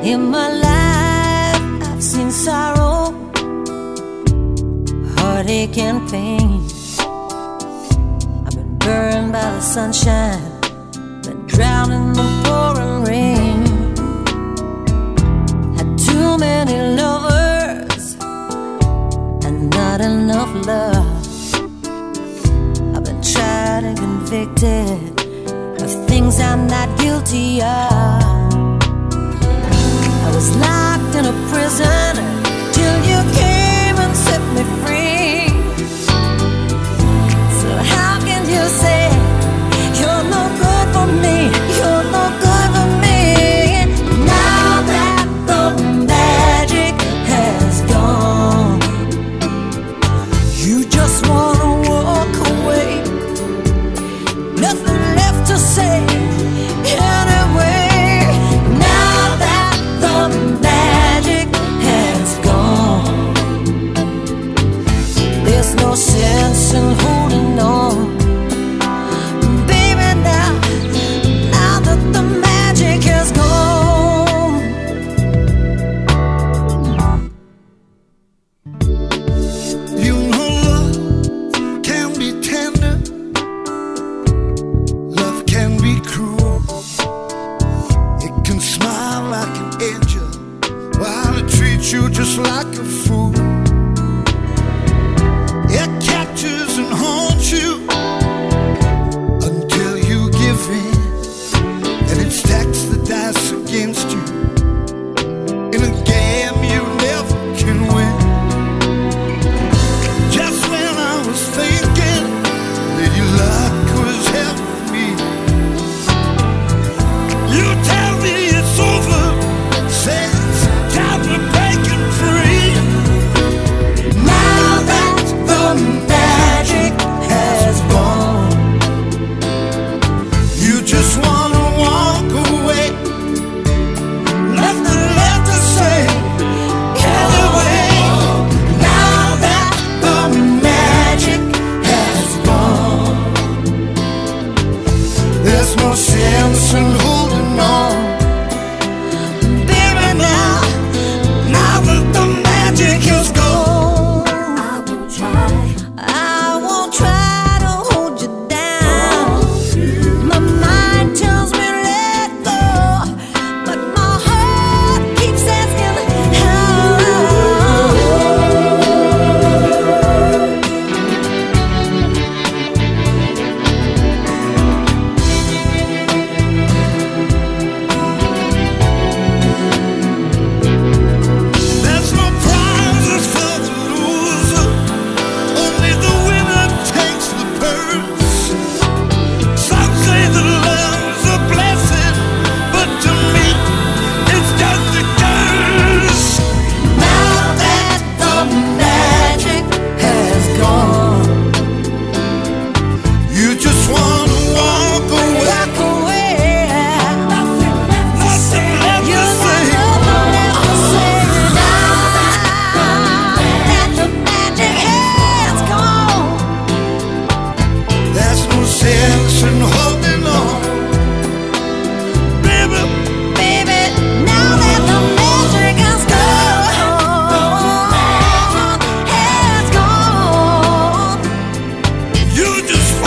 In my life, I've seen sorrow, heartache and pain. I've been burned by the sunshine, been drowned in the pouring rain. Had too many lovers and not enough love. I've been tried and convicted of things I'm not guilty of. I was locked in a prison till you came and set me free. So how can you say you're no good for me? You're no good for me. Now that the magic has gone, you just wanna walk away. Nothing left to say anyway. Now that the magic has gone, there's no sense in holding on. Baby, now that the magic has gone. You know love can be tender, love can be cruel. It can smile like an angel while it treats you just like a fool. It captures and haunts you until you give in, and it stacks the dice against you in a game you never can win. Just when I was thinking that your luck was helping me, you tell me it's over, say it's time to break and free. Now that the magic has gone, You just wanna walk away, nothing left to say anyway. now that the magic has gone, There's no sense in holding on. baby, now that the magic is gone, I won't try to hold you down. My mind tells me let go, but my heart keeps asking how. There's no prizes for the loser, only the winner takes the purse. Some say that love's a blessing, but to me, it's just a curse. Now that the magic has gone, You just wanna walk away, walk away. nothing left You to say. got nothing left to say. Now that the magic has gone, There's no sense in holding on, baby. baby. Now that the magic has gone, You just